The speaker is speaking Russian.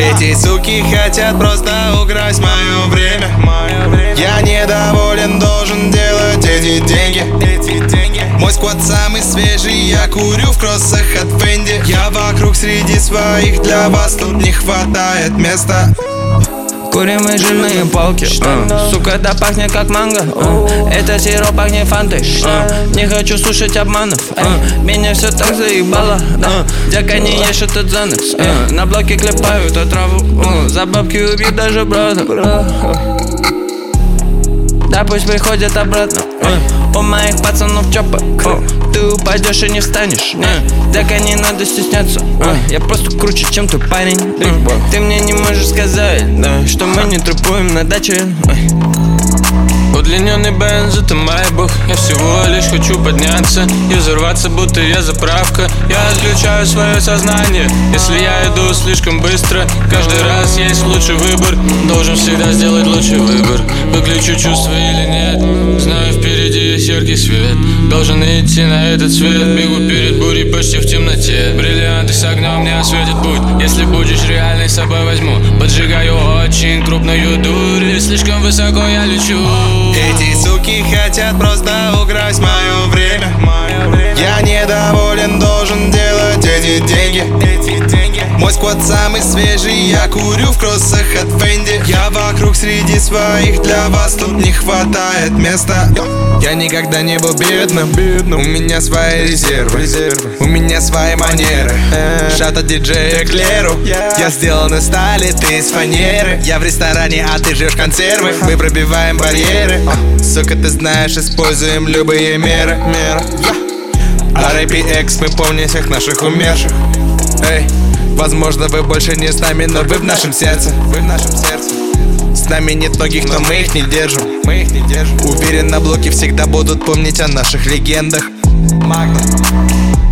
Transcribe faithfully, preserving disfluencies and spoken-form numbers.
Эти суки хотят просто украсть мое время. Я недоволен, должен делать эти деньги. Мой сквад самый свежий, я курю в кроссах от Фенди. Я вокруг среди своих, для вас тут не хватает места. Курим мы жирные палки, uh. Сука, это пахнет как манго, uh. Это сироп пахнет фантой, uh. Не хочу слушать обманов, uh. Меня все так заебало, uh. Дяка не ешь этот занос, uh. На блоке клепают отраву, uh. За бабки убить даже брата, uh. Да пусть приходят обратно, uh. У моих пацанов чопа, uh. Ты упадешь и не встанешь, uh. Дяка не надо стесняться, uh. Я просто круче, чем твой парень, uh. Ты мне не можешь сказать, uh. Что мы не трупуем на даче, uh. Удлиненный бенз, это майбах. Я всего лишь хочу подняться и взорваться, будто я заправка. Я отключаю свое сознание, если я иду слишком быстро. Каждый раз есть лучший выбор, должен всегда сделать лучший выбор. Выключу чувства или нет, знаю, впереди есть яркий свет. Должен идти на этот свет, бегу перед бурей почти в темноте. Бриллианты с огнем не осветят путь, если будешь реальной, с собой возьму. Поджигаю очень крупную дурь, и слишком высоко я лечу. Эти суки хотят просто украсть мое время. Я недоволен, должен делать эти деньги. Мой сквад самый свежий, я курю в кроссах от Фенди. Я вокруг среди своих, для вас тут не хватает места. Я никогда не был бедным, у меня свои резервы, у меня свои манеры. Шат от диджея Клеру, я сделан из стали, ты из фанеры. Я в ресторане, а ты жрешь консервы. Мы пробиваем барьеры, сука, ты знаешь, используем любые меры. ар ай пи X, мы помним всех наших умерших. Эй, возможно, вы больше не с нами, но вы в нашем сердце. Вы в нашем сердце. С нами нет многих, но мы их не держим. Мы их не держим. Уверен, на блоке всегда будут помнить о наших легендах. Магнум.